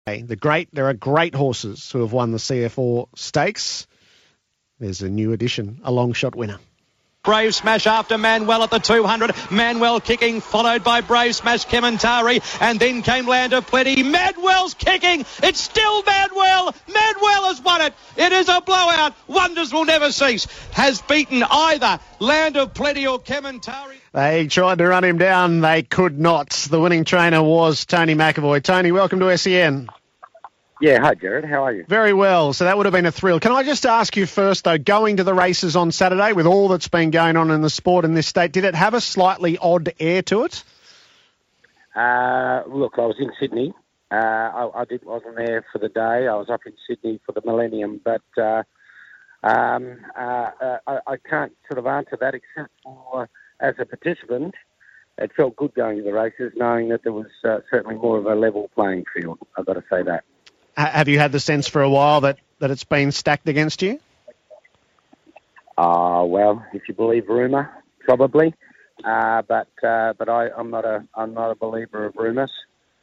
There are great horses who have won the CF4 Stakes. There's a new addition, a long shot winner. Brave Smash after Manuel at the 200. Manuel kicking, followed by Brave Smash, Kementari, and then came Land of Plenty. Manuel's kicking. It's still Manuel. Manuel has won it. It is a blowout. Wonders will never cease. Has beaten either Land of Plenty or Kementari. They tried to run him down. They could not. The winning trainer was Tony McAvoy. Tony, welcome to SEN. Yeah, hi Jared, how are you? Very well, so that would have been a thrill. Can I just ask you first though, going to the races on Saturday with all that's been going on in the sport in this state, did it have a slightly odd air to it? Look, I was in Sydney. I wasn't there for the day. I was up in Sydney for the Millennium, but I can't sort of answer that except for as a participant, it felt good going to the races knowing that there was certainly more of a level playing field, I've got to say that. Have you had the sense for a while that it's been stacked against you? Well, if you believe rumour, probably. But I'm not a believer of rumours.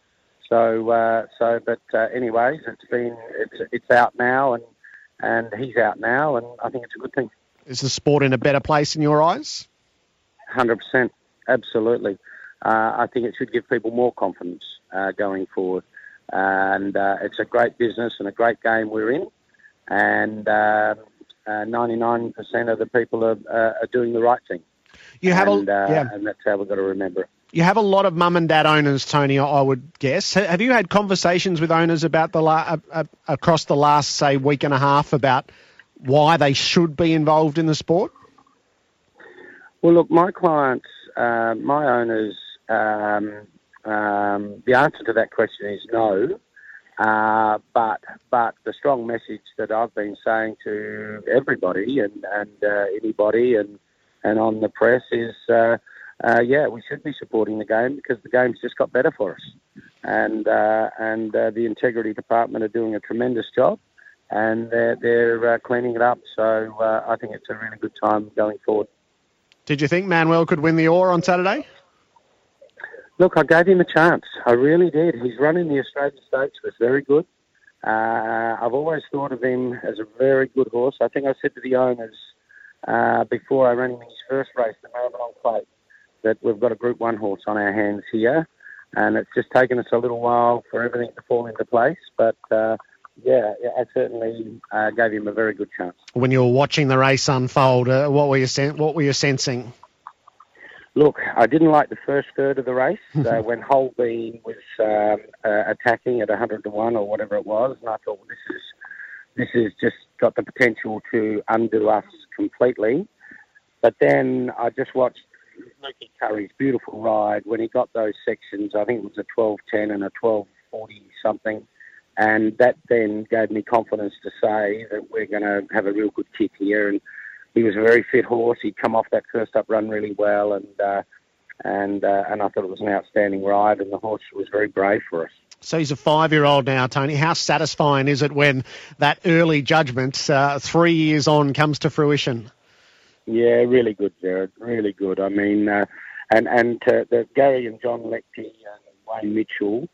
But anyways, it's out now, and he's out now, and I think it's a good thing. Is the sport in a better place in your eyes? 100%, absolutely. I think it should give people more confidence going forward. And it's a great business and a great game we're in, and 99% of the people are doing the right thing. And that's how we've got to remember it. You have a lot of mum and dad owners, Tony, I would guess. Have you had conversations with owners about across the last, say, week and a half about why they should be involved in the sport? Well, look, my clients, my owners, the answer to that question is no. But the strong message that I've been saying to everybody and anybody and on the press is, we should be supporting the game because the game's just got better for us. And the Integrity Department are doing a tremendous job, and they're cleaning it up. So I think it's a really good time going forward. Did you think Manuel could win the Ore on Saturday? Look, I gave him a chance. I really did. He's running the Australian Stakes. Was very good. I've always thought of him as a very good horse. I think I said to the owners before I ran him in his first race, the Maribyrnong Plate, that we've got a Group 1 horse on our hands here, and it's just taken us a little while for everything to fall into place. But, I certainly gave him a very good chance. When you were watching the race unfold, what were you sensing? Look, I didn't like the first third of the race when Holbein was attacking at 100 to 1 or whatever it was, and I thought, well, this has just got the potential to undo us completely. But then I just watched Luke Curry's beautiful ride when he got those sections. I think it was a 12.10 and a 12.40 something, and that then gave me confidence to say that we're going to have a real good kick here. And he was a very fit horse. He'd come off that first up run really well, and I thought it was an outstanding ride, and the horse was very brave for us. So he's a 5-year-old now, Tony. How satisfying is it when that early judgment, 3 years on, comes to fruition? Yeah, really good, Jared. Really good. I mean, the Gary and John Leckie and Wayne Mitchell,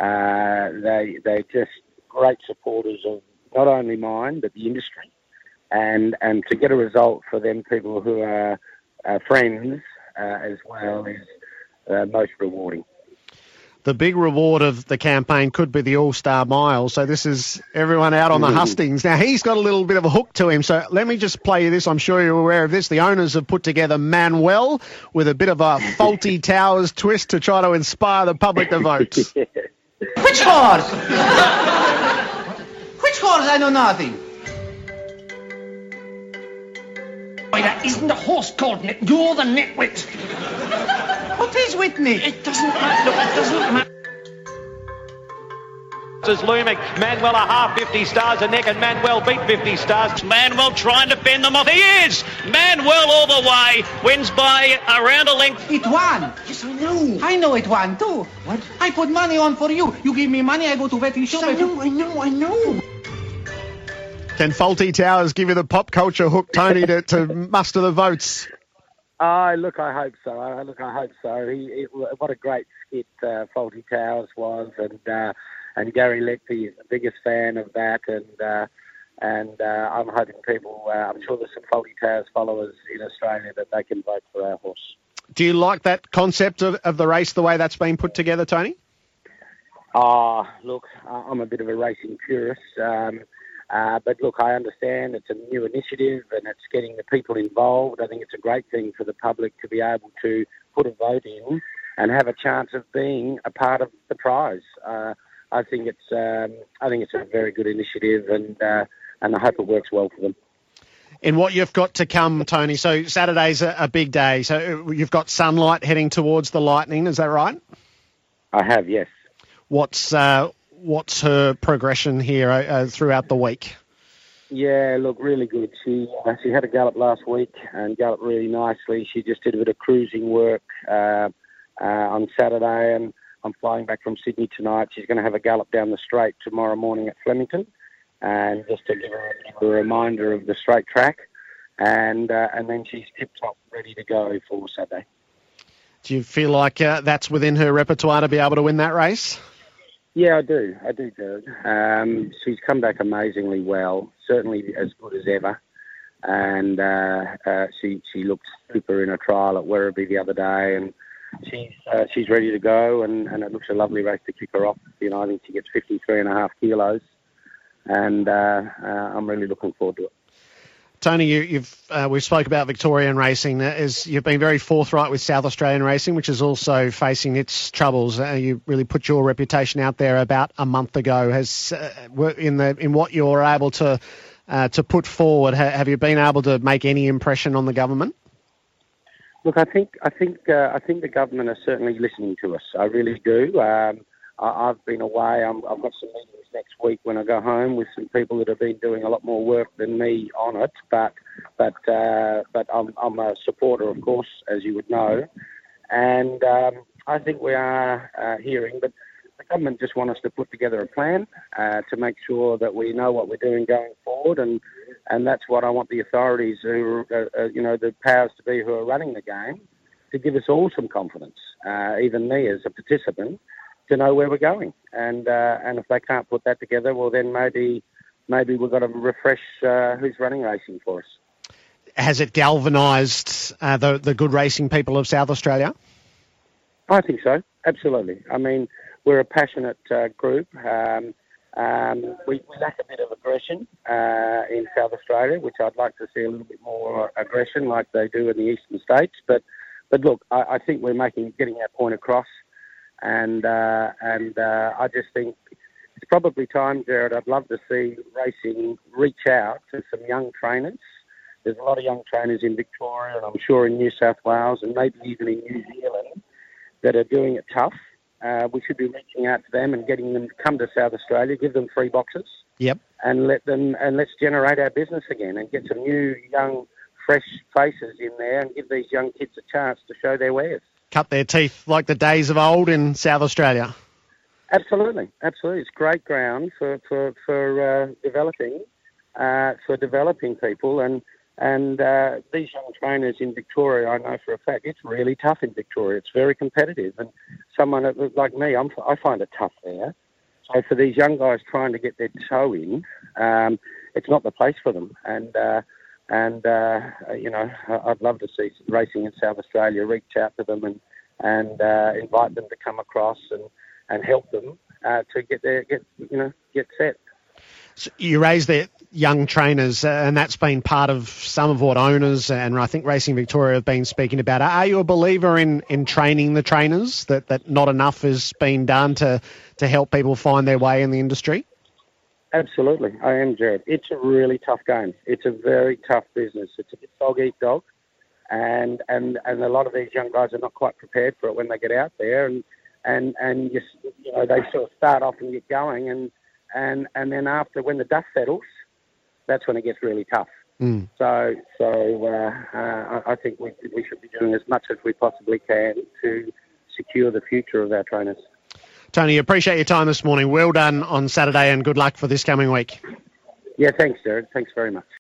they're just great supporters of not only mine but the industry. And to get a result for them people who are friends as well is most rewarding. The big reward of the campaign could be the All-Star Mile. So this is everyone out on the hustings. Now, he's got a little bit of a hook to him. So let me just play you this. I'm sure you're aware of this. The owners have put together Manuel with a bit of a Faulty Towers twist to try to inspire the public to vote. Yeah. Which horse? Which horse? I know nothing. Why, that isn't a horse called Nit. You're the nitwit. What is with me? It doesn't matter. Look, it doesn't matter. Is looming. Manuel a half 50 stars a neck, and Manuel beat 50 stars. Manuel trying to fend them off. He is! Manuel all the way. Wins by around a length. It won. Yes, I know. I know it won too. What? I put money on for you. You give me money, I go to betting shop. Yes, I know. Can Faulty Towers give you the pop culture hook, Tony, to muster the votes? Look, I hope so. I hope so. What a great skit Faulty Towers was, Gary Leckie is the biggest fan of that, and I'm hoping people, I'm sure there's some Faulty Towers followers in Australia that they can vote for our horse. Do you like that concept of the race, the way that's been put together, Tony? Look, I'm a bit of a racing purist, but look, I understand it's a new initiative and it's getting the people involved. I think it's a great thing for the public to be able to put a vote in and have a chance of being a part of the prize. I think it's a very good initiative, and I hope it works well for them. In what you've got to come, Tony, so Saturday's a big day. So you've got Sunlight heading towards the Lightning, is that right? I have, yes. What's her progression here throughout the week? Yeah, look, really good. She had a gallop last week and galloped really nicely. She just did a bit of cruising work on Saturday, and I'm flying back from Sydney tonight. She's going to have a gallop down the straight tomorrow morning at Flemington, and just to give her a reminder of the straight track, and then she's tip-top ready to go for Saturday. Do you feel like that's within her repertoire to be able to win that race? Yeah, I do, Jared. She's come back amazingly well, certainly as good as ever, and she looked super in a trial at Werribee the other day, and she's ready to go, and it looks a lovely race to kick her off. You know, I think she gets 53.5 kilos, and I'm really looking forward to it. Tony, we've spoke about Victorian racing. You've been very forthright with South Australian racing, which is also facing its troubles. You really put your reputation out there about a month ago. In what you're able to put forward, have you been able to make any impression on the government? Look, I think the government are certainly listening to us. I really do. I've been away. I've got some meetings next week when I go home with some people that have been doing a lot more work than me on it. But I'm a supporter, of course, as you would know. And I think we are hearing, but the government just want us to put together a plan to make sure that we know what we're doing going forward, and that's what I want the authorities who the powers to be who are running the game to give us all some confidence, even me as a participant, to know where we're going. And if they can't put that together, well, then maybe we've got to refresh who's running racing for us. Has it galvanised the good racing people of South Australia? I think so, absolutely. I mean, we're a passionate group. We lack a bit of aggression in South Australia, which I'd like to see a little bit more aggression like they do in the eastern states. But look, I think we're getting our point across. And I just think it's probably time, Jared. I'd love to see racing reach out to some young trainers. There's a lot of young trainers in Victoria, and I'm sure in New South Wales and maybe even in New Zealand that are doing it tough. We should be reaching out to them and getting them to come to South Australia, give them free boxes. Yep. And let's generate our business again and get some new, young, fresh faces in there and give these young kids a chance to show their wares. Cut their teeth like the days of old in South Australia. Absolutely. It's great ground for developing people, and these young trainers in Victoria, I know for a fact, it's really tough in Victoria. It's very competitive, and someone like me, I find it tough there. So for these young guys trying to get their toe in, it's not the place for them. And I'd love to see some racing in South Australia reach out to them and invite them to come across and help them to get set. So you raised the young trainers, and that's been part of some of what owners and I think Racing Victoria have been speaking about. Are you a believer in training the trainers, that not enough has been done to help people find their way in the industry? Absolutely, I am, Jared. It's a really tough game. It's a very tough business. It's a bit dog-eat-dog, and a lot of these young guys are not quite prepared for it when they get out there, and they sort of start off and get going, and then after, when the dust settles, that's when it gets really tough. Mm. So I think we should be doing as much as we possibly can to secure the future of our trainers. Tony, appreciate your time this morning. Well done on Saturday and good luck for this coming week. Yeah, thanks, Jared. Thanks very much.